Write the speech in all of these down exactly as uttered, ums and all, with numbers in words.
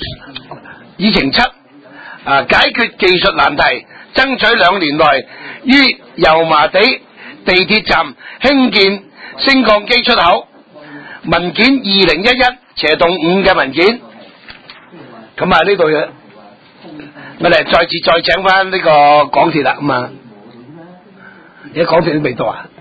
議程七啊，解決技術難題，爭取兩年內於油麻地地鐵站興建升降機出口。文件二零一一斜洞五嘅文件。咁啊呢度我哋再次再請翻呢個港鐵啦，咁啊，而家港鐵都未到啊？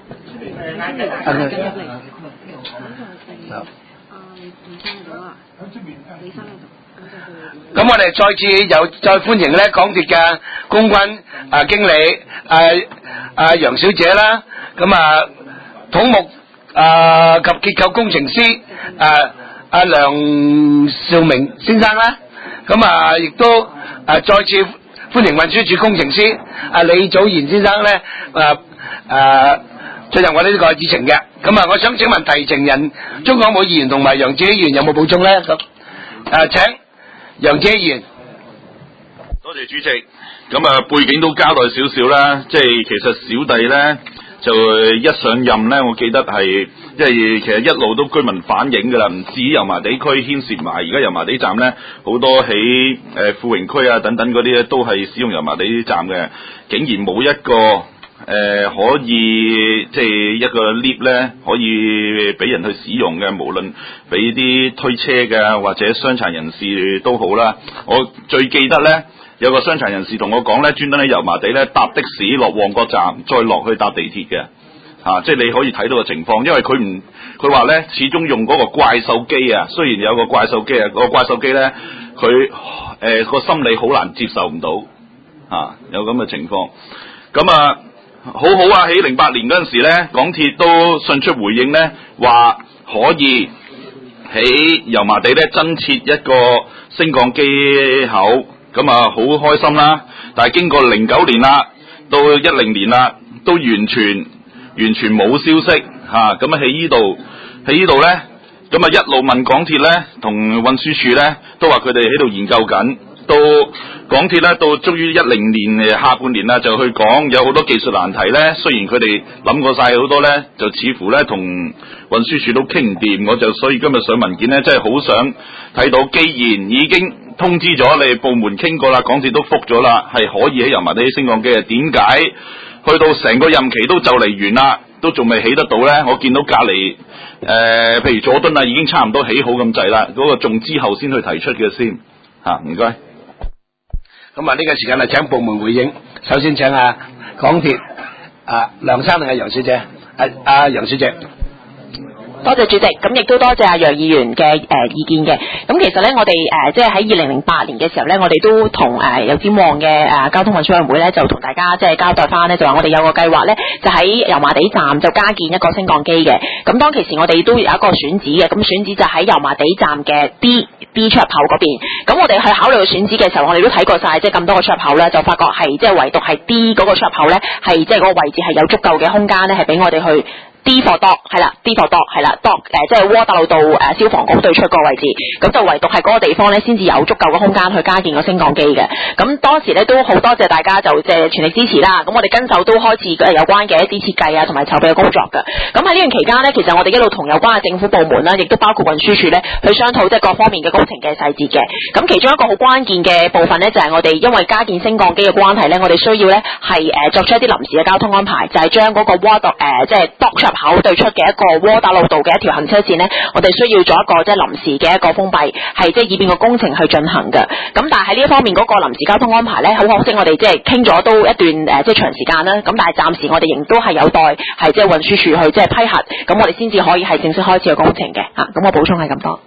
咁我哋再次有再歡迎咧港鐵嘅公關啊經理啊啊楊小姐啦，咁啊土木啊及結構工程師啊阿梁兆明先生啦，咁啊亦都啊再次歡迎運輸署工程師阿李祖賢先生咧啊啊進入我哋呢個議程嘅。咁啊我想請問提呈人鍾港武議員同埋楊智希議員有冇補充咧？咁啊請楊智希議員。 多謝主席。咁啊背景都交代少少啦，即係其實小弟咧就一上任咧，我記得係即係其實一路都居民反映噶啦，唔止油麻地區牽涉埋，而家油麻地站咧好多喺誒富榮區啊等等嗰啲咧都係使用油麻地站嘅，竟然冇一個誒、呃、可以即係一個 lift 咧可以俾人去使用嘅，無論俾啲推車嘅或者傷殘人士都好啦。我最記得咧。有個傷殘人士同我講咧，專登喺油麻地咧搭的士落旺角站，再落去搭地鐵嘅，啊，即係你可以睇到個情況，因為佢唔，佢話咧始終用嗰個怪獸機啊，雖然有個怪獸機啊，個怪獸機咧，佢誒個心理好難接受唔到，啊，有咁嘅情況，咁啊，好好啊，喺零八年嗰陣時咧，港鐵都迅速回應咧，話可以喺油麻地咧增設一個升降機口。咁啊，好開心啦！但係經過零九年啦，到一零年啦，都完全完全冇消息嚇。咁啊喺呢度喺呢度咧，咁啊一路問港鐵咧，同運輸署咧，都話佢哋喺度研究緊。到港鐵咧，到終於一零年誒下半年啦，就去講有好多技術難題咧。雖然佢哋諗過晒好多咧，就似乎咧同運輸署都傾唔掂。我就所以今日上文件咧，真係好想睇到，既然已經通知咗你部門傾過啦，港鐵都覆咗啦，係可以喺油麻地升降機嘅。點解去到成個任期都就嚟完啦，都仲未起得到咧？我見到隔離誒，譬如佐敦啊，已經差唔多起好咁滯啦，嗰、那個仲之後先去提出嘅先嚇，唔該。 咁啊，呢個時間啊，請部門回應。首先請啊港鐵啊梁生定係楊小姐？啊啊楊小姐。 多謝主席，咁亦都多謝阿楊議員嘅誒、呃、意見嘅。咁其實咧，我哋誒、呃、即係喺二零零八年嘅時候咧，我哋都同誒油尖旺嘅誒交通運輸委員會咧，就同大家即係交代翻咧，就話我哋有個計劃咧，就喺油麻地站就加建一個升降機嘅。咁當其時我哋都有一個選址嘅，咁選址就喺油麻地站嘅 D D 出入口嗰邊。咁我哋去考慮個選址嘅時候，我哋都睇過晒即係咁多個出入口咧，就發覺係即係唯獨係 D 嗰個出入口咧，係即係嗰個位置係有足夠嘅空間咧，係俾我哋去。D for dog 係啦 ，D for dog 係啦 ，dog 誒即係窩打老道誒消防局對出個位置，咁就唯獨係嗰個地方咧，先至有足夠嘅空間去加建個升降機嘅。咁當時咧都好多謝大家就即係全力支持啦。咁我哋跟手都開始誒有關嘅一啲設計啊，同埋籌備嘅工作嘅。咁喺呢段期間咧，其實我哋一路同有關嘅政府部門啦，亦都包括運輸署咧，去商討即係各方面嘅工程嘅細節嘅。咁其中一個好關鍵嘅部分咧，就係、是、我哋因為加建升降機嘅關係咧，我哋需要咧係誒作出一啲臨時嘅交通安排，就係、是、將嗰個窩道誒即係 dog 口對出嘅一個窩打老道嘅一條行車線呢，我哋需要做一個即係臨時嘅一個封閉，係即係以便個工程去進行嘅。咁但係喺呢一方面嗰個臨時交通安排呢，好可惜我哋即係傾咗都一段誒即係長時間啦。咁但係暫時我哋仍都係有待係即係運輸署去即係批核，咁我哋先至可以係正式開始個工程嘅。吓、啊，咁我補充係咁多。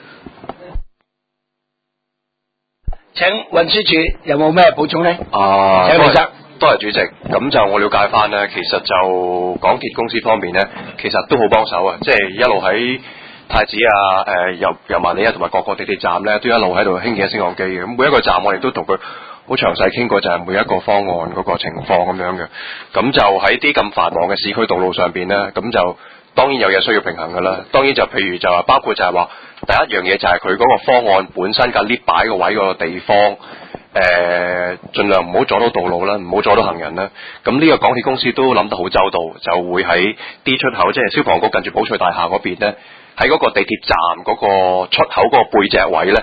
請運輸署有冇咩補充呢？ 啊， 請李生。 多謝主席，咁就我了解翻呢，其實就港鐵公司方面呢，其實都好幫手啊，即係一路喺太子啊、誒油油麻地啊同埋各個地鐵站呢，都一路喺度興建升降機嘅。咁每一個站我哋都同佢好詳細傾過，就係每一個方案嗰個情況咁樣嘅。咁就喺啲咁繁忙嘅市區道路上邊呢，咁就當然有嘢需要平衡噶啦。當然就譬如就話包括就係話第一樣嘢就係佢嗰個方案本身嘅 lift 擺個位嗰個地方。誒、呃，盡量唔好阻到道路啦，唔好阻到行人啦。咁呢個港鐵公司都諗得好周到，就會喺 D 出口，即係消防局近住寶翠大廈嗰邊呢，喺嗰個地鐵站嗰個出口嗰個背脊位呢，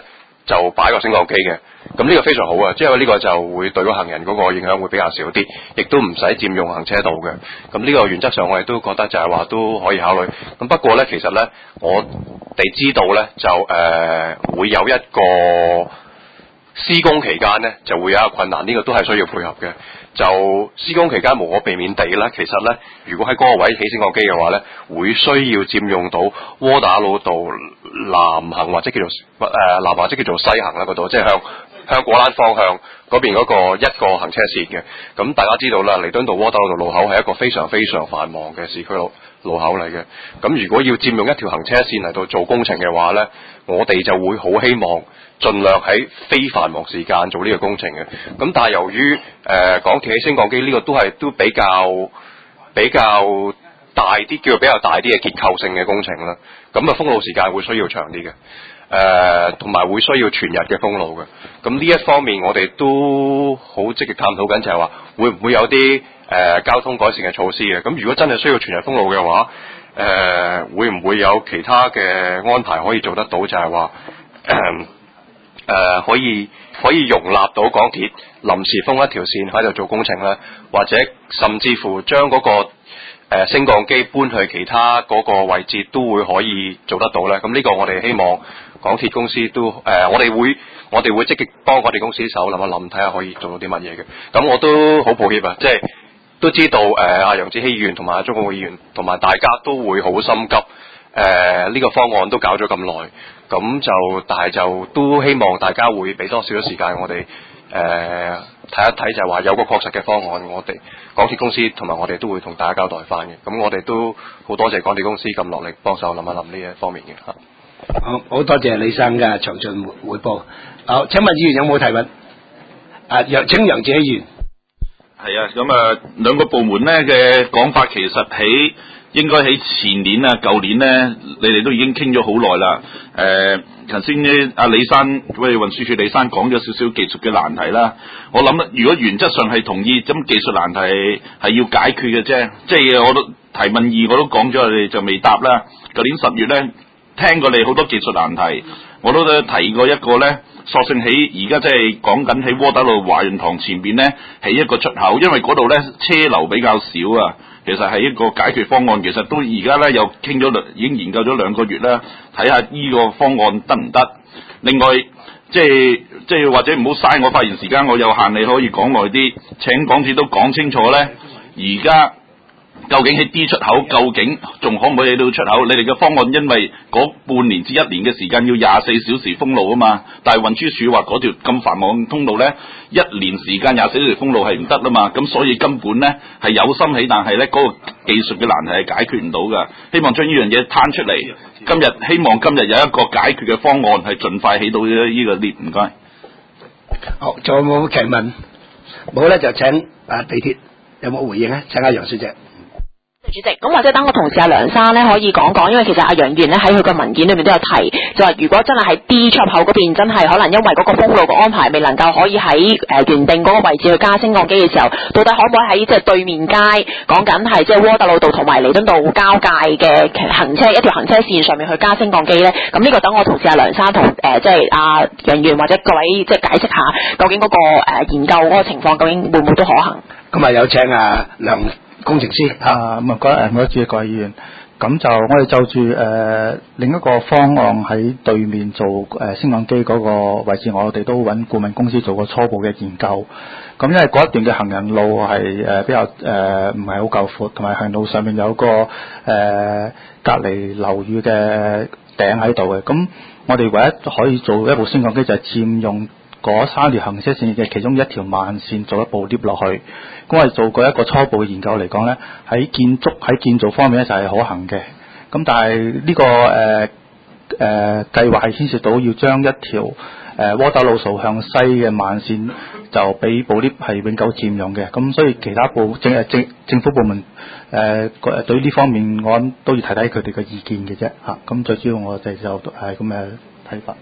就擺個升降機嘅。咁呢個非常好啊，即係呢個就會對個行人嗰個影響會比較少啲，亦都唔使佔用行車道嘅。咁呢個原則上我哋都覺得就係話都可以考慮。咁不過呢，其實呢，我哋知道呢，就誒、呃、會有一個施工期間呢，就會有一個困難，呢、這個都係需要配合嘅。就施工期間無可避免地呢，其實呢，如果喺嗰個位起升降機嘅話呢，會需要佔用到窩打老道南行或者叫做誒、呃、南或者叫做西行啦嗰度，即係向向果欄方向嗰邊嗰個一個行車線嘅。咁大家知道啦，彌敦道窩打老道路口係一個非常非常繁忙嘅市區路路口嚟嘅。咁如果要佔用一條行車線嚟到做工程嘅話呢，我哋就會好希望盡量喺非繁忙時間做呢個工程嘅。咁但係由於誒、呃、港鐵起升降機呢個都係都比較比較大啲，叫做比較大啲嘅結構性嘅工程啦。咁啊封路時間會需要長啲嘅，誒同埋會需要全日嘅封路嘅。咁呢一方面我哋都好積極探討緊，就係話會唔會有啲誒、呃、交通改善嘅措施嘅。咁如果真係需要全日封路嘅話，誒、呃、會唔會有其他嘅安排可以做得到？就係話誒誒可以可以容納到港鐵臨時封一條線喺度做工程咧，或者甚至乎將嗰、那個誒、呃、升降機搬去其他嗰個位置都會可以做得到咧。咁呢個我哋希望港鐵公司都誒、呃，我哋會我哋會積極幫港鐵公司手諗一諗，睇下可以做到啲乜嘢嘅。咁我都好抱歉啊，即係都知道誒阿楊子希議員同埋阿鍾國會議員同埋大家都會好心急。誒、呃、呢、這個方案都搞咗咁耐，咁就但係就都希望大家會俾多少少時間我哋誒睇一睇，就係話有個確實嘅方案，我哋港鐵公司同埋我哋都會同大家交代翻嘅。咁我哋都好多謝港鐵公司咁落力幫手諗一諗呢一方面嘅嚇。 好，好多謝李生嘅詳盡彙報。好，請問議員有冇提問？啊，楊請楊子希議員。 係啊，咁啊兩個部門咧嘅講法其實喺應該喺前年啊、舊年咧，你哋都已經傾咗好耐啦。誒、呃，頭先咧，阿李生，喂，運輸署李生講咗少少技術嘅難題啦。我諗咧，如果原則上係同意，咁技術難題係要解決嘅啫。即係我都提問二我都講咗，你哋就未答啦。舊年十月咧，聽過你好多技術難題，我都提過一個咧，索性喺而家即係講緊喺窩打老華潤堂前邊咧起一個出口，因為嗰度咧車流比較少啊。其實係一個解決方案，其實都而家咧又傾咗兩，已經研究咗兩個月啦，睇下呢個方案得唔得？另外，即係即係或者唔好嘥我發言時間，我有限，你可以講耐啲。請港鐵都講清楚咧，而家究竟喺 D 出口，究竟仲可唔可以到出口？你哋嘅方案因為嗰半年至一年嘅時間要廿四小時封路啊嘛，但係運輸署話嗰條咁繁忙通道咧，一年時間廿四小時封路係唔得啦嘛，咁所以根本咧係有心起，但係咧嗰個技術嘅難題係解決唔到噶。希望將呢樣嘢攤出嚟，今日希望今日有一個解決嘅方案係盡快起到呢個 lift。唔該。 好，仲有冇提問？冇咧就請啊地鐵有冇回應咧？請阿楊小姐。 主席，咁或者等我同事阿梁生咧可以講講，因為其實阿楊議員咧喺佢嘅文件裏面都有提，就話如果真係喺 D 出口嗰邊真係可能因為嗰個封路嘅安排未能夠可以喺誒、呃、原定嗰個位置去加升降機嘅時候，到底可唔可以喺即係對面街講緊係即係窩打老道同埋彌敦道交界嘅行車一條行車線上面去加升降機咧？咁呢個等我同事阿梁生同誒即係阿楊議員或者各位即係解釋下，究竟嗰、那個誒、呃、研究嗰個情況究竟會唔會都可行？ 咁啊有請啊梁工程師啊，咁啊，嗰誒，唔該，主席各位議員，咁就我哋就住誒、呃、另一個方案喺對面做誒、呃、升降機嗰個位置，我哋都揾顧問公司做個初步嘅研究。咁因為嗰一段嘅行人路係誒、呃、比較誒唔係好夠闊，同埋行路上面有個誒、呃、隔離樓宇嘅頂喺度嘅。咁我哋唯一可以做一部升降機就係佔用嗰三條行車線嘅其中一條慢線做一部 lift 落去。咁我哋做過一個初步嘅研究嚟講咧，喺建築喺建造方面咧就係可行嘅。咁但係呢、這個誒誒計劃係牽涉到要將一條誒窩打老道向西嘅慢線就俾部 lift 係永久佔用嘅。咁所以其他部政誒政政府部門誒誒、呃、對呢方面我諗都要睇睇佢哋嘅意見嘅啫嚇。咁、啊、最主要我哋就係咁嘅睇法。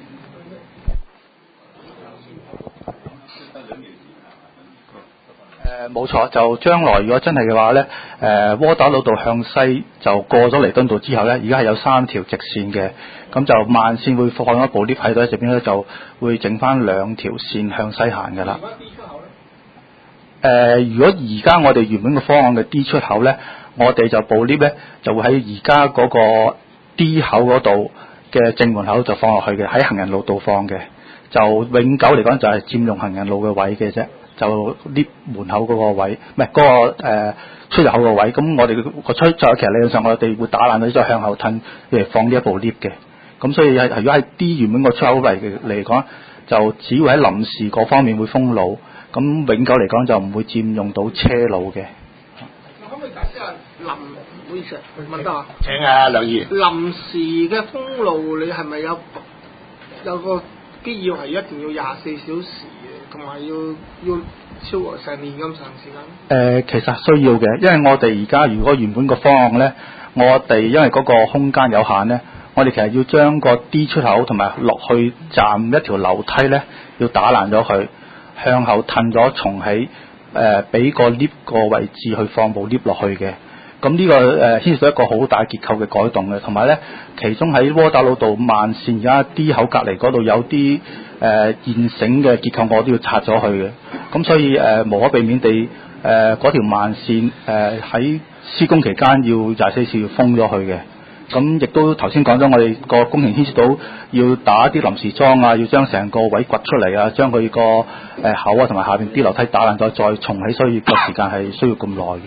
誒、 誒冇錯，就將來如果真係嘅話咧，誒窩打老道向西就過咗彌敦道之後咧，而家係有三條直線嘅，咁就慢線會放一部 lift 喺度，喺這邊咧就會整翻兩條線向西行㗎啦。誒、呃，如果而家我哋原本嘅方案嘅 D 出口咧，我哋就部 lift 咧就會喺而家嗰個 D 口嗰度嘅正門口就放落去嘅，喺行人路度放嘅，就永久嚟講就係佔用行人路嘅位嘅啫。就 lift 門口嗰個位，唔係嗰個、呃、出入口個位。咁我哋個出就其實理論上我哋會打爛咗，再向後褪嚟放呢一部 lift 嘅。咁所以係如果係 D 原本個出口嚟嚟講，就只會喺臨時嗰方面會封路。咁永久嚟講就唔會佔用到車路嘅。 可唔可以解釋下臨？唔好意思，問得啊？ 請啊，梁議員。 臨時嘅封路，你係咪有有個必要係一定要廿四小時嘅，同埋要要超過成年咁長時間？誒、 呃，其實需要嘅，因為我哋而家如果原本個方案咧，我哋因為嗰個空間有限咧，我哋其實要將個 D 出口同埋落去站一條樓梯咧，要打爛咗佢，向後褪咗重起，誒俾個 lift 個位置去放部 lift 落去嘅。咁呢、這個誒、呃、牽涉到一個好大結構嘅改動嘅，同埋咧，其中喺窩打老道慢線而家 D 口隔離嗰度有啲誒、呃、現成嘅結構，我都要拆咗去嘅。咁所以誒、呃、無可避免地誒嗰條慢線誒喺、呃、施工期間要廿四小時要封咗去嘅。咁亦都頭先講咗，我哋個工程牽涉到要打啲臨時樁啊，要將成個位掘出嚟啊，將佢個誒口啊同埋下邊啲樓梯打爛咗，再重起，所以個時間係需要咁耐嘅。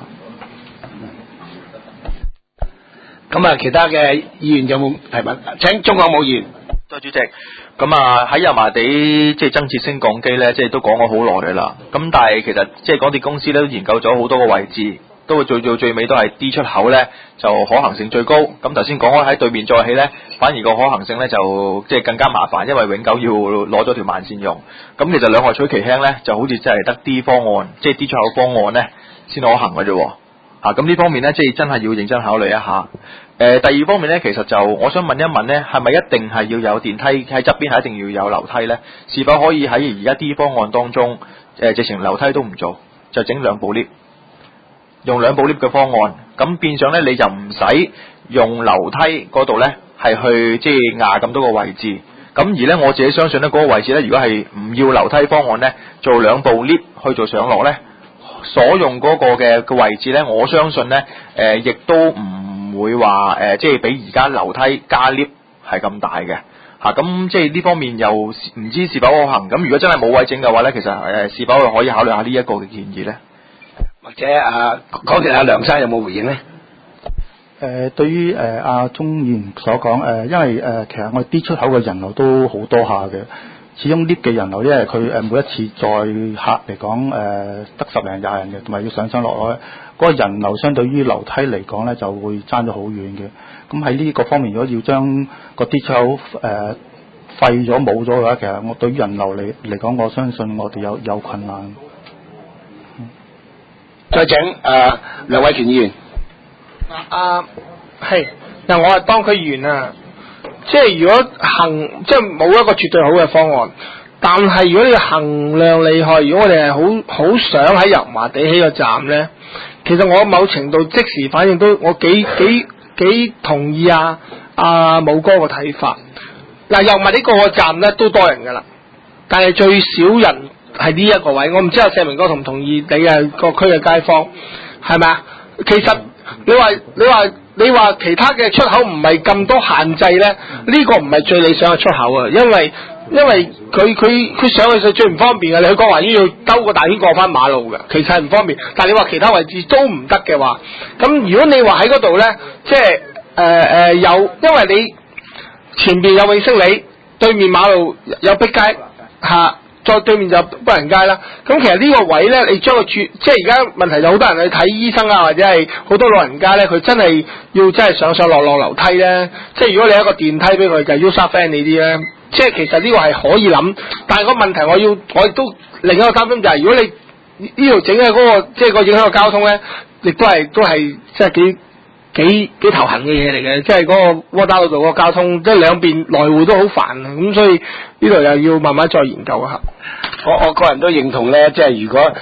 咁啊，其他嘅議員有冇提問？請鍾國武議員。 多謝主席。咁啊喺油麻地即係增設升降機咧，即係都講咗好耐嘅啦。咁但係其實即係港鐵公司咧都研究咗好多個位置，都會做到最尾都係 D 出口咧就可行性最高。咁頭先講開喺對面再起咧，反而個可行性咧就即係更加麻煩，因為永久要攞咗條慢線用。咁其實兩害取其輕咧，就好似真係得 D 方案，即係 D 出口方案咧先可行嘅啫。啊，咁呢方面咧，即係真係要認真考慮一下。誒、呃，第二方面咧，其實就我想問一問咧，係咪一定係要有電梯喺側邊，係一定要有樓梯咧？是否可以喺而家 D 方案當中，誒、呃，直情樓梯都唔做，就整兩部 lift，用兩部 lift 嘅方案，咁變相咧你就唔使用樓梯嗰度咧，係去即係壓咁多個位置。咁而咧，我自己相信咧，嗰、那個位置咧，如果係唔要樓梯方案咧，做兩部 lift 去做上落咧。所用嗰個嘅嘅位置咧，我相信咧，誒、呃，亦都唔會話誒、呃，即係比而家樓梯加 lift 係咁大嘅嚇。咁、啊、即係呢方面又唔知是否可行。咁如果真係冇位整嘅話咧，其實誒、呃，是否可以考慮下呢一個嘅建議咧？ 或者啊，講嘅阿梁生有冇回應咧？ 誒、呃，對於誒阿鍾議員所講誒、呃，因為誒、呃、其實我哋 D 出口嘅人流都好多下嘅。始終 lift 嘅人流，因為佢誒每一次載客嚟講誒得十零廿人嘅，同埋要上上落落，嗰、那個人流相對於樓梯嚟講咧就會爭咗好遠嘅。咁喺呢個方面，如果要將個 D 出口誒廢咗冇咗嘅話，其實我對於人流嚟嚟講，我相信我哋有有困難。嗯、 再請誒、呃、梁偉權議員。 啊，係嗱，我係當區議員啊。即係如果行，即係冇一個絕對好嘅方案，但係如果你衡量利害，如果我哋係好好想喺油麻地起個站咧，其實我某程度即時反應都我幾幾幾同意啊阿武哥個睇法。嗱，油麻地個個站咧都多人噶啦，但係最少人係呢一個位。我唔知阿石明哥同唔同意你係個區嘅街坊係咪啊？其實你話你話。你話其他嘅出口唔係咁多限制咧，呢、這個唔係最理想嘅出口啊，因為因為佢佢佢上去就最唔方便嘅，你去廣華醫院要兜個大圈過翻馬路嘅，其實係唔方便。但係你話其他位置都唔得嘅話，咁如果你話喺嗰度咧，即係誒誒有，因為你前邊有永星里，對面馬路有碧街嚇。啊再對面就北人街啦，咁其實呢個位咧，你將個住，即係而家問題就好多人去睇醫生啊，或者係好多老人家咧，佢真係要真係上上落落樓梯咧，即係如果你有一個電梯俾佢就 user friendly 啲咧，即係其實呢個係可以諗，但係個問題我要我亦都另一個擔心就係、是、如果你呢度整嘅嗰個即係個影響個交通咧，亦都係都係即係幾。幾幾頭痕嘅嘢嚟嘅，即係嗰個窩打老道嗰個交通，即係兩邊來回都好煩啊！咁所以呢度又要慢慢再研究一下。 我我個人都認同咧，即係如果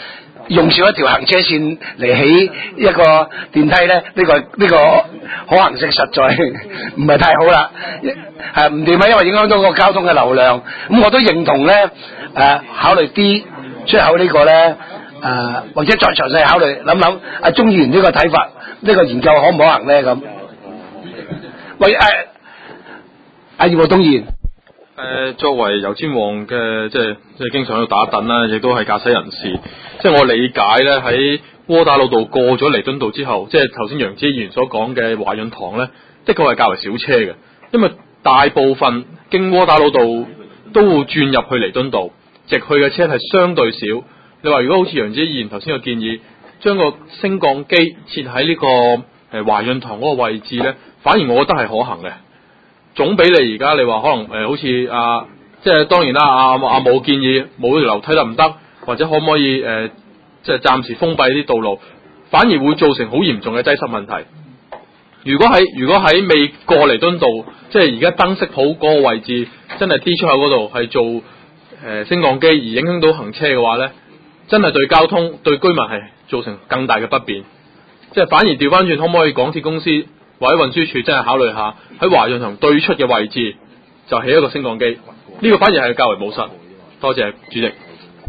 用少一條行車線嚟起一個電梯咧，呢、這個呢、這個可行性實在唔係太好啦，係唔掂啊，因為影響到個交通嘅流量。咁我都認同咧，誒、呃、考慮 D 出口個呢個咧，誒、呃、或者再詳細考慮諗諗阿鍾議員呢個睇法，呢、這個研究可唔可行咧咁？喂，誒阿葉國東議員。 誒，作為油尖旺嘅即係即係經常喺度打躉啦，亦都係駕駛人士。即係我理解咧，喺窩打老道過咗彌敦道之後，即係頭先楊子議員所講嘅華潤堂咧，的確係較為少車嘅，因為大部分經窩打老道都會轉入去彌敦道，直去嘅車係相對少。你話如果好似楊子議員頭先嘅建議，將個升降機設喺呢個誒華潤堂嗰個位置咧，反而我覺得係可行嘅。總比你而家你話可能誒、呃，好似啊，即係當然啦，阿阿武建議冇條樓梯得唔得，或者可唔可以誒、呃，即係暫時封閉啲道路，反而會造成好嚴重嘅擠塞問題。如果喺如果喺未過彌敦道，即係而家燈飾鋪嗰個位置，真係 D 出口嗰度係做誒、呃、升降機而影響到行車嘅話咧，真係對交通對居民係造成更大嘅不便。即係反而調翻轉，可唔可以港鐵公司或者運輸署真係考慮下喺華潤堂對出嘅位置就起一個升降機，呢、這個反而係較為務實。多謝主席。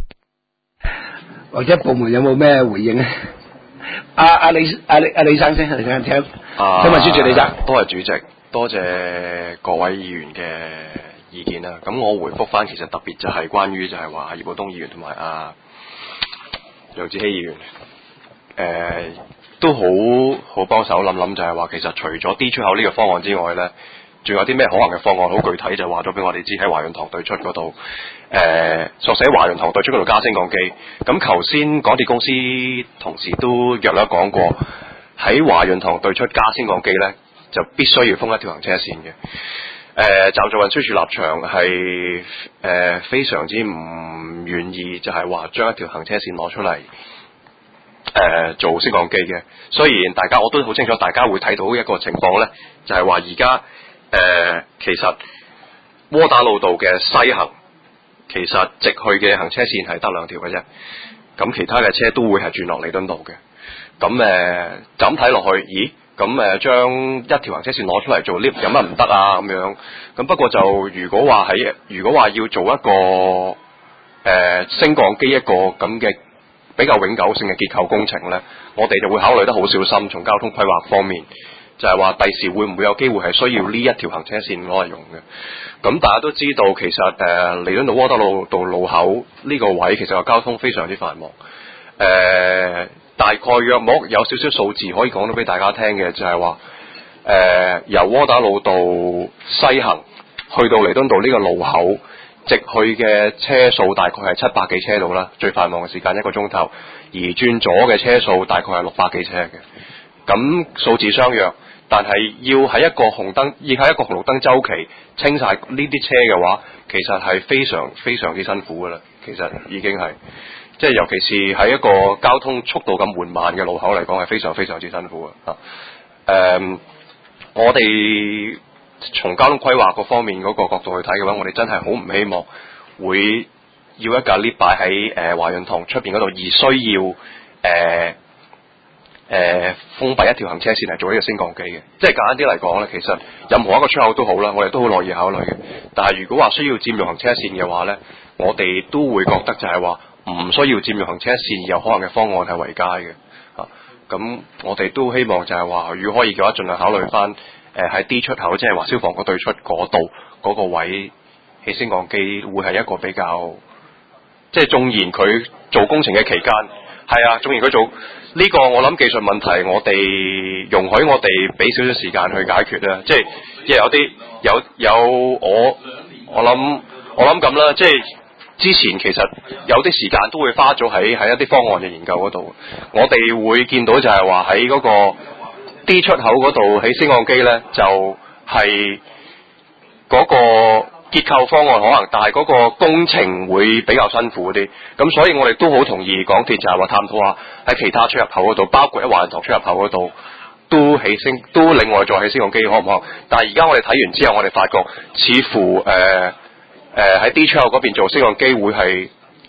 或者部門有冇咩回應咧？阿、啊、阿、啊、李阿、啊、李阿、啊、李生先，李生聽。 啊， 請問主席李生。 多謝主席，多謝各位議員嘅意見啦。咁我回覆翻，其實特別就係關於就係話葉國東議員同埋阿楊子希議員，誒、呃。都好好幫手諗諗，就係話其實除咗 D 出口呢個方案之外呢，仲有啲咩可行嘅方案？好具體就話咗俾我哋知喺華潤堂對出嗰度，誒索性喺華潤堂對出嗰度加升降機。咁頭先港鐵公司同事都約略講過，喺華潤堂對出加升降機呢，就必須要封一條行車線嘅。誒、呃，站在運輸署立場係誒、呃、非常之唔願意，就係話將一條行車線攞出嚟。誒、呃，做升降機嘅，雖然大家我都好清楚，大家會睇到一個情況呢，就係話而家誒，其實窩打老道嘅西行，其實直去嘅行車線係得兩條嘅啫，咁其他嘅車都會係轉落彌敦道嘅，咁誒就咁睇落去，咦，咁誒將一條行車線攞出嚟做 lift 有乜唔得啊？咁樣，咁不過就如果話喺，如果話要做一個誒、呃、升降機一個咁嘅。比較永久性嘅結構工程呢，我哋就會考慮得好小心。從交通規劃方面，就係話第時會唔會有機會係需要呢一條行車線攞嚟用嘅？咁大家都知道，其實誒彌敦道窩打老道路口呢個位，其實個交通非常之繁忙。誒、呃，大概約莫有少少數字可以講到俾大家聽嘅，就係話誒由窩打老道西行去到彌敦道呢個路口。直去嘅車數大概係七百幾車度啦，最繁忙嘅時間一個鐘頭，而轉左嘅車數大概係六百幾車嘅。咁數字相若，但係要喺一個紅燈，要喺一個紅綠燈週期清晒呢啲車嘅話，其實係非常非常之辛苦噶啦。其實已經係，即係尤其是喺一個交通速度咁緩慢嘅路口嚟講，係非常非常之辛苦嘅。啊，誒，我哋。從交通規劃嗰方面嗰個角度去睇嘅話，我哋真係好唔希望會要一架 lift 擺喺誒華潤堂出邊嗰度，而需要誒誒、呃呃、封閉一條行車線嚟做呢個升降機嘅。即係簡單啲嚟講咧，其實任何一個出口都好啦，我哋都好樂意考慮嘅。但係如果話需要佔用行車線嘅話咧，我哋都會覺得就係話唔需要佔用行車線有可能嘅方案係為佳嘅。啊，咁我哋都希望就係話，如果可以嘅話，盡量考慮翻。誒喺 D 出口，即係話消防局對出嗰度嗰個位起升降機，會係一個比較，即係縱然佢做工程嘅期間，係啊，縱然佢做呢、呢個，我諗技術問題，我哋容許我哋俾少少時間去解決啦。即係即係有啲有有我我諗我諗咁啦，即係之前其實有啲時間都會花咗喺喺一啲方案嘅研究嗰度，我哋會見到就係話喺嗰個。D 出口嗰度起升降機呢，就係、是、嗰個結構方案可能，但係嗰個工程會比較辛苦啲。咁所以我哋都好同意港鐵就係話探討下喺其他出入口嗰度，包括喺華潤堂出入口嗰度都起升，都另外再起升降機可唔可行？但係而家我哋睇完之後，我哋發覺似乎誒誒喺 D 出口嗰邊做升降機會係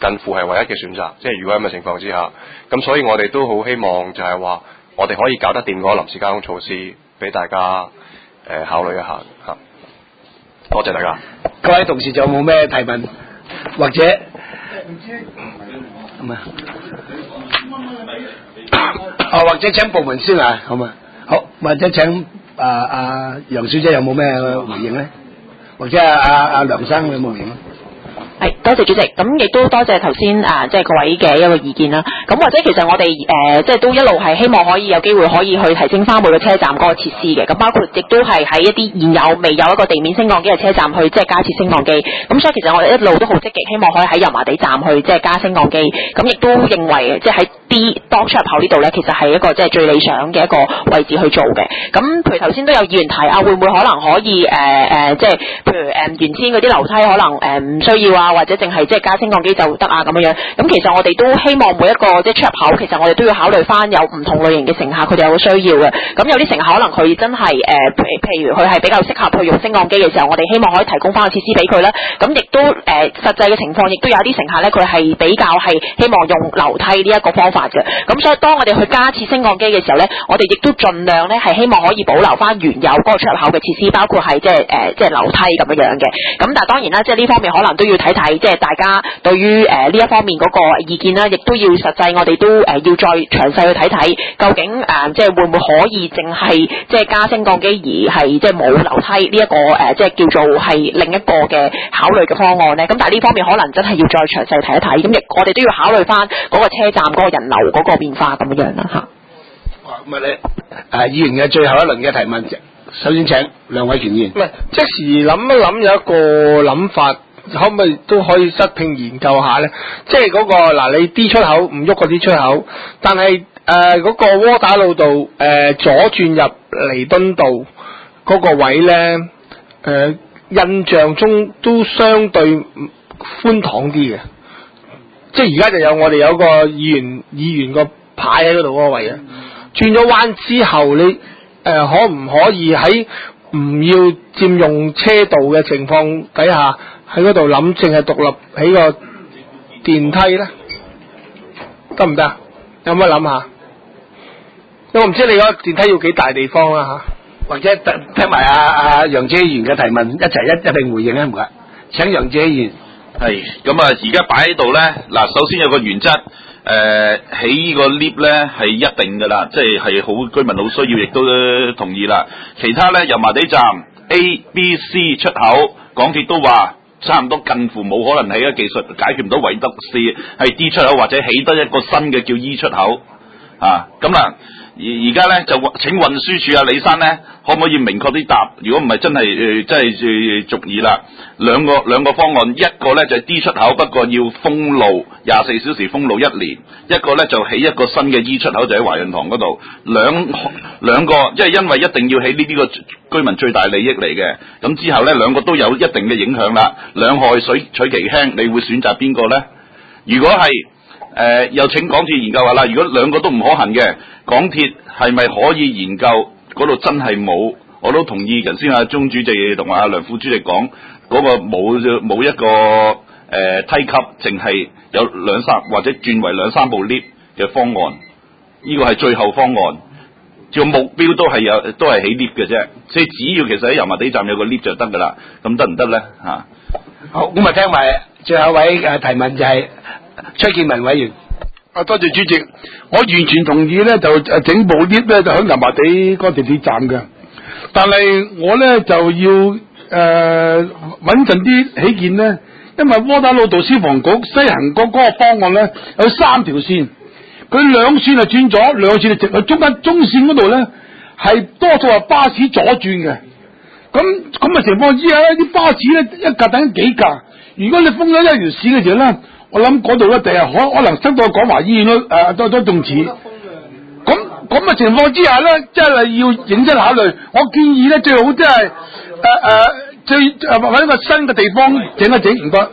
近乎係唯一嘅選擇，即係如果咁嘅情況之下，咁所以我哋都好希望就係話，我哋可以搞得掂嗰個臨時交通措施，俾大家誒、呃、考慮一下嚇。多謝大家。 各位同事仲有冇咩提問，或者咁啊？哦，或者請部門先啊，好嘛？好，或者請啊啊楊小姐有冇咩回應咧？或者啊啊啊梁生有冇回應？ 係，多謝主席，咁亦都多謝頭先啊，即係各位嘅一個意見啦。咁或者其實我哋誒、呃，即係都一路係希望可以有機會可以去提升翻每個車站嗰個設施嘅。咁包括亦都係喺一啲現有未有一個地面升降機嘅車站去即係加設升降機。咁所以其實我哋一路都好積極，希望可以喺油麻地站去即係加升降機。咁亦都認為即係喺 D 當出入口呢度咧，其實係一個即係最理想嘅一個位置去做嘅。咁譬如頭先都有議員提啊，會唔會可能可以誒誒、呃，即係譬如誒、呃、原先嗰啲樓梯可能誒唔、呃、需要啊？或者淨係即係加升降機就得啊咁樣樣，咁其實我哋都希望每一個即係出入口，其實我哋都要考慮翻有唔同類型嘅乘客，佢哋有個需要嘅。咁有啲乘客可能佢真係誒，譬、呃、譬如佢係比較適合去用升降機嘅時候，我哋希望可以提供翻個設施俾佢啦。咁亦都誒、呃、實際嘅情況，亦都有啲乘客咧，佢係比較係希望用樓梯呢一個方法嘅。咁所以當我哋去加設升降機嘅時候咧，我哋亦都盡量咧係希望可以保留翻原有嗰個出入口嘅設施，包括係即係誒即係樓梯咁樣樣嘅。咁但係當然啦，即係呢方面可能都要睇睇即係。大家對於誒呢一方面嗰個意見啦，亦都要實際，我哋都誒、呃、要再詳細去睇睇，究竟誒、呃、即係會唔會可以淨係即係加升降機而係即係冇樓梯呢、這、一個誒、呃、即係叫做係另一個嘅考慮嘅方案咧？咁但係呢方面可能真係要再詳細睇一睇，咁亦我哋都要考慮翻嗰個車站嗰個人流嗰個變化咁樣啦嚇。 咁啊你誒議員嘅最後一輪嘅提問，首先請梁偉權議員。 唔係即時諗一諗有一個諗法。可唔可以都可以側併研究下咧？即係嗰、那個嗱，你 D 出口唔喐嗰啲出口，但係誒嗰個窩打老道誒、呃、左轉入彌敦道嗰個位咧，誒、呃、印象中都相對寬敞啲嘅。即係而家就有我哋有個議員議員個牌喺嗰度嗰個位啊。轉咗彎之後，你誒、呃、可唔可以喺唔要佔用車道嘅情況底下？喺嗰度諗，淨係獨立起個電梯咧，得唔得？有冇諗下？因為我唔知你嗰個電梯要幾大地方啦、啊、吓， 或者聽埋阿阿楊姐議員嘅提問，一齊一一併回應啊！唔該，請楊姐議員。 係咁啊！而家擺喺度咧，嗱，首先有個原則，誒、呃，起呢個 lift 咧係一定噶啦，即係係好居民好需要，亦都同意啦。其他咧，油麻地站 A、B、C 出口，港鐵都話。差唔多近乎冇可能係一個技術解決唔到，唯得是係 D 出口或者起得一個新嘅叫 E 出口啊！咁啊，而而家咧就請運輸署啊李生咧，可唔可以明確啲答？如果唔係真係誒，真係誒俗議啦。兩個兩個方案，一個咧就係 D 出口，不過要封路廿四小時封路一年；一個咧就起一個新嘅 E 出口，就喺華潤堂嗰度。兩兩個，即係因為一定要起呢啲個居民最大利益嚟嘅。咁之後咧，兩個都有一定嘅影響啦。兩害水取其輕，你會選擇邊個咧？如果係誒、呃，又請港鐵研究下啦。如果兩個都唔可行嘅，港鐵係咪可以研究嗰度真係冇？我都同意，頭先阿鍾主席同埋阿梁副主席講嗰、那個冇冇一個誒、呃、梯級，淨係有兩三或者轉為兩三部 lift 嘅方案，呢、這個係最後方案。個目標都係有，都係起 lift 嘅啫。所以只要其實喺油麻地站有個 lift 就得噶啦。咁得唔得咧？嚇！ 好，咁啊聽埋最後一位誒提問就係崔建文委員。 啊，多謝主席，我完全同意咧，就誒整部 lift 咧就喺油麻地嗰個地鐵站嘅。但係我咧就要誒穩陣啲起見咧，因為窩打老道消防局西行嗰嗰個方案咧有三條線，佢兩線係轉左，兩線係直，去中間中線嗰度咧係多數係巴士左轉嘅。咁咁嘅情況之下咧，啲巴士咧一架等幾架，如果你封咗一條線嘅時候咧，我諗嗰度咧第日可可能塞到廣華醫院咯，誒都都仲似。咁咁嘅情況之下咧，真係要認真考慮。我建議咧，最好即係誒誒，最誒搵一個新嘅地方整一整，唔該。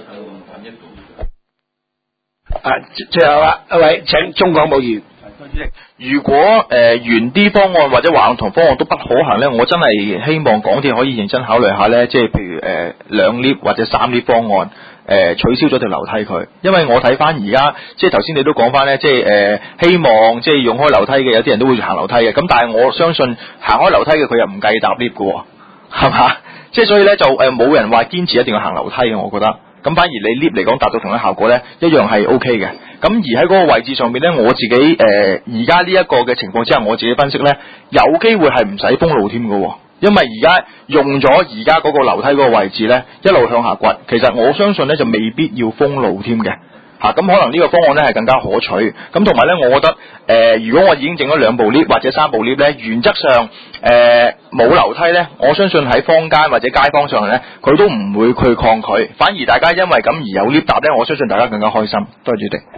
啊，最後啊，一位請中港務員。 如果誒、呃、原 D 方案或者華潤堂方案都不可行咧，我真係希望港鐵可以認真考慮下咧，即係譬如誒兩 lift 或者三 lift 方案。誒、 呃、取消咗條樓梯佢，因為我睇翻而家即係頭先你都講翻咧，即係誒、呃、希望即係用開樓梯嘅有啲人都會行樓梯嘅，咁但係我相信行開樓梯嘅佢又唔計搭 lift 嘅喎，係嘛？即係所以咧就誒冇、呃、人話堅持一定要行樓梯嘅，我覺得。咁反而你 lift 嚟講達到同一效果咧，一樣係 O K 嘅。咁而喺嗰個位置上面咧，我自己誒而家呢一個嘅情況之下，我自己分析咧，有機會係唔使封路添嘅喎。因為而家用咗而家嗰個樓梯嗰個位置咧，一路向下掘，其實我相信咧就未必要封路添嘅。嚇、啊，咁可能呢個方案咧係更加可取。咁同埋咧，我覺得誒、呃，如果我已經整咗兩部 lift 或者三部 lift 咧，原則上誒冇樓梯咧，我相信喺坊間或者街坊上咧，佢都唔會去抗拒，反而大家因為咁而有 lift 搭咧，我相信大家更加開心。多謝主席。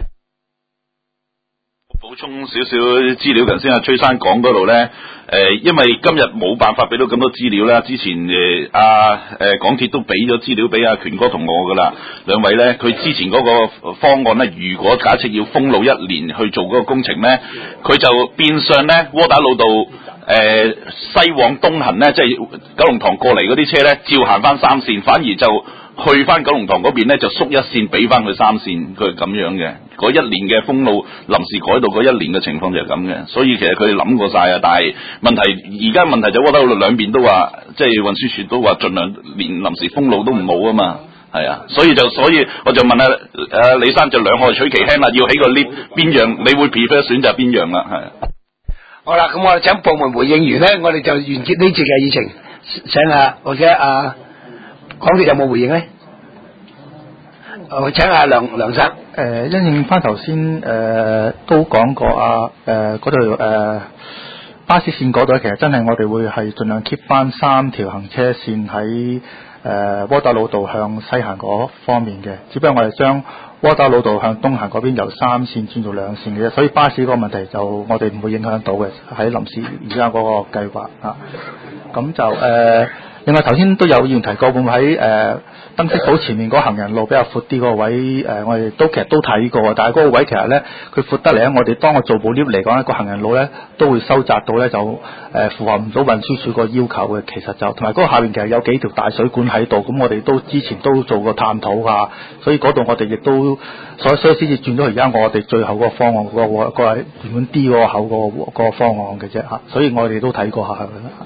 補充少少資料，頭先阿崔生講嗰度咧，誒、呃，因為今日冇辦法俾到咁多資料啦。之前誒阿誒港鐵都俾咗資料俾阿權哥同我噶啦，兩位咧，佢之前嗰個方案咧，如果假設要封路一年去做嗰個工程咧，佢就變相咧窩打老道誒、呃、西往東行咧，即係九龍塘過嚟嗰啲車咧，照行翻三線，反而就去翻九龍塘嗰邊咧就縮一線俾翻佢三線，佢係咁樣嘅。嗰一年嘅封路臨時改到嗰一年嘅情況就係咁嘅，所以其實佢哋諗過晒啊。但係問題而家問題就窩打老道兩邊都話，即係運輸署都話盡量連臨時封路都唔好啊嘛，係啊，所以就所以我就問下誒李生就兩害取其輕啦，要起個 lift 邊樣你會 prefer 選擇邊樣啦？係。 好啦，咁我哋請部門回應完咧，我哋就完結呢節嘅議程。請下或者啊港鐵有冇回應咧？我請下梁梁生。 誒、呃，因應翻頭先誒都講過啊，誒嗰度誒巴士線嗰度咧，其實真係我哋會係盡量 keep 翻三條行車線喺誒窩打老道向西行嗰方面嘅，只不過我哋將窩打老道向東行嗰邊由三線轉做兩線嘅啫，所以巴士嗰個問題就我哋唔會影響到嘅，喺臨時而家嗰個計劃啊，咁就誒。呃另外頭先都有議員提過，會唔會喺誒燈飾鋪前面嗰行人路比較闊啲嗰個位誒、呃，我哋都其實都睇過，但係嗰個位其實咧，佢闊得嚟咧，我哋當我做部 lift 嚟講咧，個行人路咧都會收窄到咧，就誒、呃、符合唔到運輸署個要求嘅。其實就同埋嗰個下邊其實有幾條大水管喺度，咁我哋都之前都做過探討下，所以嗰度我哋亦都所以所以先至轉咗而家我哋最後嗰個方案嗰、嗰個、嗰個原本 D 嗰個口嗰、嗰個嗰個方案嘅啫嚇，所以我哋都睇過下嘅。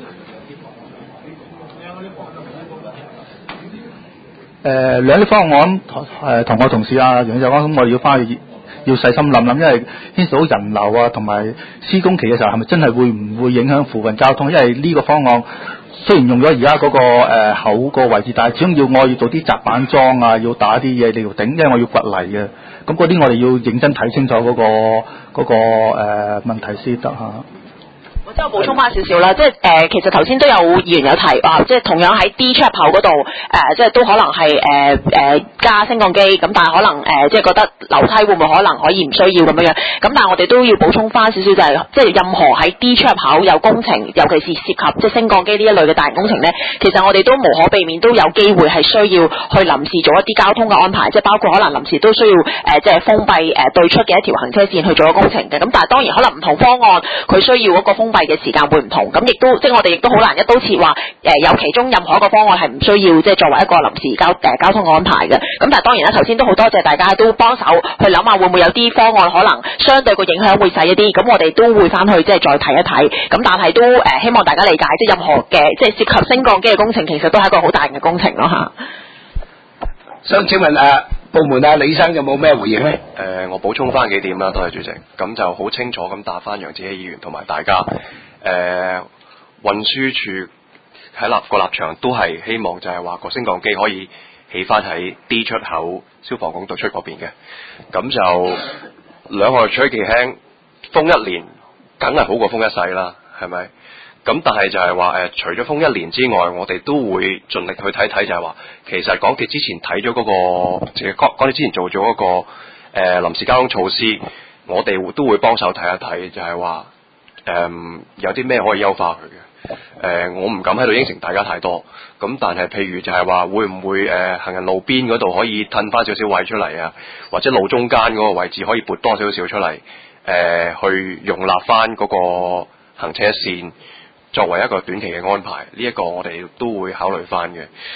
誒、呃、兩啲方案，誒同我同事啊楊就講，咁我哋要翻去要細心諗諗，因為牽涉到人流啊，同埋施工期嘅時候，係咪真係會唔會影響附近交通？因為呢個方案雖然用咗而家嗰個、呃、口個位置，但係始終要我要做啲閘板樁啊，要打啲嘢嚟頂，因為我要掘泥嘅。咁嗰啲我哋要認真睇清楚嗰、嗰個嗰、嗰個誒、呃、問題先得嚇。 我即係補充翻少少啦，即係誒、呃，其實頭先都有議員有提話，即係同樣喺 D 出入口嗰度誒，即係都可能係誒誒加升降機，咁但係可能誒、呃、即係覺得樓梯會唔會可能可以唔需要咁樣樣，咁但係我哋都要補充翻少少，就係即係任何喺 D 出入口有工程，尤其是涉及即係升降機呢一類嘅大型工程咧，其實我哋都無可避免都有機會係需要去臨時做一啲交通嘅安排，即係包括可能臨時都需要誒、呃、即係封閉誒、呃、對出嘅一條行車線去做一個工程嘅，咁但係當然可能唔同方案佢需要嗰個封閉嘅時間會唔同，咁亦都即係我哋亦都好難一刀切話誒有其中任何一個方案係唔需要即係作為一個臨時交誒、呃、交通嘅安排嘅。咁但係當然啦，頭先都好多謝大家都幫手去諗下會唔會有啲方案可能相對個影響會細一啲，咁我哋都會翻去即係再睇一睇。咁但係都誒、呃、希望大家理解，即係任何嘅即係涉及升降機嘅工程，其實都係一個好大型嘅工程咯嚇。 想請問誒、啊、部門啊李生有冇咩回應咧？ 誒、呃，我補充翻幾點啦，多謝主席。咁就好清楚咁答翻楊子希議員同埋大家。誒、呃，運輸署喺立個立場都係希望就係話個升降機可以起翻喺 D 出口消防局對出嗰邊嘅。咁就兩害取其輕，封一年梗係好過封一世啦，係咪？咁但係就係話誒，除咗封一年之外，我哋都會盡力去睇睇，就係話其實港鐵之前睇咗嗰個，即係港港鐵之前做咗嗰、那個誒、呃、臨時交通措施，我哋都會幫手睇一睇，就係話誒有啲咩可以優化佢嘅。誒、呃，我唔敢喺度應承大家太多。咁但係譬如就係話會唔會誒、呃、行人路邊嗰度可以褪翻少少位出嚟啊，或者路中間嗰個位置可以撥多少少出嚟，誒、呃、去容納翻嗰個行車線。作為一個短期嘅安排，呢、這、一個我哋都會考慮翻嘅。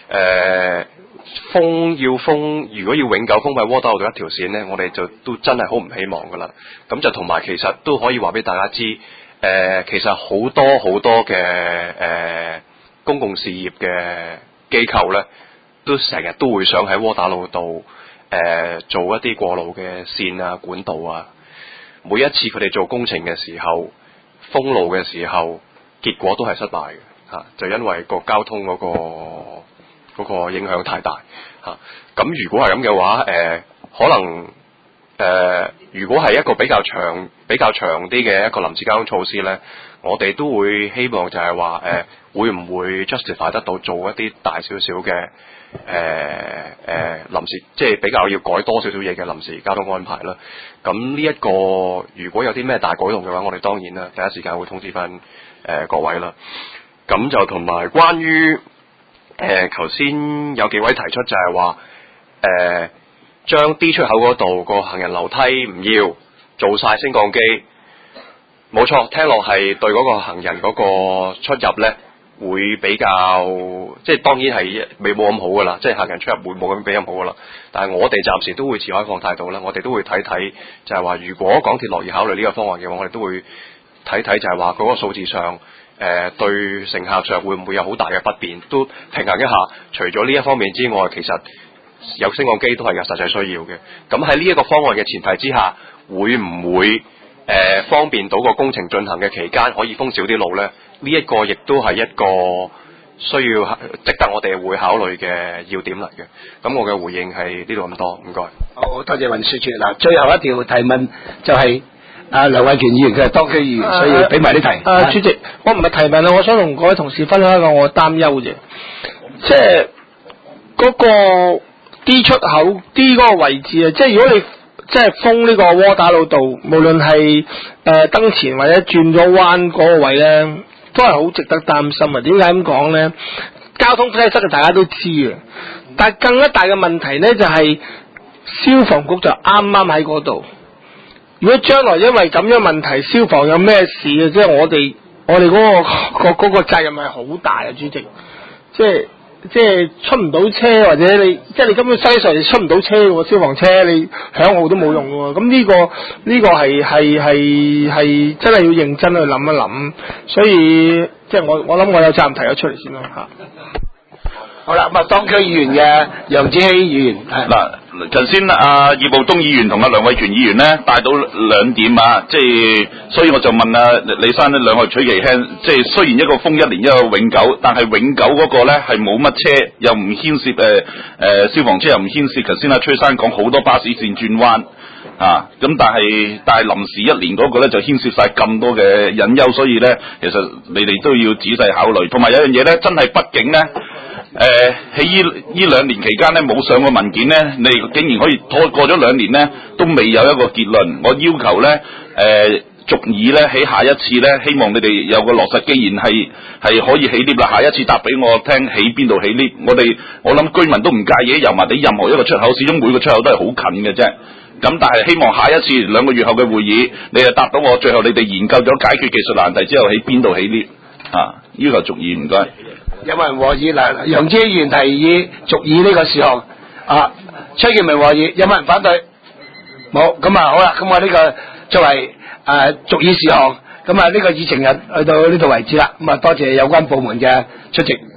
誒封要封，如果要永久封閉窩打老道一條線咧，我哋就都真係好唔希望噶啦。咁就同埋其實都可以話俾大家知，誒、呃、其實好多好多嘅誒、呃、公共事業嘅機構咧，都成日都會想喺窩打老道誒、呃、做一啲過路嘅線啊管道啊。每一次佢哋做工程嘅時候，封路嘅時候，結果都係失敗嘅嚇、啊，就因為個交通嗰、個嗰個影響太大嚇。咁、啊、如果係咁嘅話，誒、呃、可能誒、呃、如果係一個比較長比較長啲嘅一個臨時交通措施咧，我哋都會希望就係話誒會唔會 justify 得到做一啲大少少嘅誒誒臨時，即係比較要改多少少嘢嘅臨時交通安排啦。咁呢一個如果有啲咩大改動嘅話，我哋當然啦，第一時間會通知翻誒、呃、各位啦。咁就同埋關於誒頭先有幾位提出就係話誒將 D 出口嗰度個行人樓梯唔要，做晒升降機。冇錯，聽落係對嗰個行人嗰個出入咧會比較，即係當然係未冇咁好噶啦，即係行人出入會冇咁比咁好噶啦。但係我哋暫時都會持開放態度啦，我哋都會睇睇，就係話如果港鐵樂意考慮呢個方案嘅話，我哋都會睇睇就係話嗰個數字上，誒、呃、對乘客上會唔會有好大嘅不便，都平衡一下。除咗呢一方面之外，其實有升降機都係有實際需要嘅。咁喺呢一個方案嘅前提之下，會唔會？誒、呃、方便到個工程進行嘅期間可以封少啲路咧，呢、這、一個亦都係一個需要值得我哋會考慮嘅要點嚟嘅。咁我嘅回應係呢度咁多，唔該。 好多謝運輸處。嗱，最後一條提問就係、是、阿梁偉權議員，佢係當區議員，所以俾埋啲題。 啊，主席，我唔係提問啊，我想同各位同事分享一個我嘅擔憂啫，即係嗰個 D 出口 D 嗰個位置啊，即係如果你即係封呢個窩打老道，無論係誒燈前或者轉咗彎嗰個位咧，都係好值得擔心啊！點解咁講咧？交通擠塞嘅大家都知嘅，但係更加大嘅問題咧就係、是、消防局就啱啱喺嗰度。如果將來因為咁樣問題，消防有咩事啊？即係我哋我哋嗰、那個個嗰、那個責任係好大啊！主席，即係。即係出唔到車，或者你即係你根本西上你出唔到車喎，消防車你響號都冇用喎。咁呢、這個呢、這個係係係係真係要認真去諗一諗。所以即係我我諗我有責任提咗出嚟先啦嚇。 好啦，咁啊，當區議員嘅楊子希議員嗱，頭先阿葉傲東議員同阿梁偉權議員咧帶到兩點啊，即係所以我就問阿李生呢兩個取其輕，即係雖然一個封一年，一個永久，但係永久嗰個咧係冇乜車，又唔牽涉誒誒、呃、消防車，又唔牽涉頭先阿崔生講好多巴士線轉彎啊，咁但係但係臨時一年嗰個咧就牽涉晒咁多嘅隱憂，所以咧其實你哋都要仔細考慮，同埋有樣嘢咧真係畢竟咧。誒喺呢呢兩年期間咧冇上過文件咧，你竟然可以拖過咗兩年咧，都未有一個結論。我要求咧誒逐議咧喺下一次咧，希望你哋有個落實，既然係係可以起 lift 啦，下一次答俾我聽起邊度起 lift。我哋我諗居民都唔介意油麻地任何一個出口，始終每個出口都係好近嘅啫。咁但係希望下一次兩個月後嘅會議，你就答到我，最後你哋研究咗解決技術難題之後，喺邊度起 lift 啊？要求逐議唔該。 有冇人和議？嗱，楊子希議員提議續議呢個事項，啊，崔建明和議，有冇人反對？冇，咁啊好啦，咁我呢個作為誒續議事項，咁啊呢個議程日去到呢度為止啦，咁啊多謝有關部門嘅出席。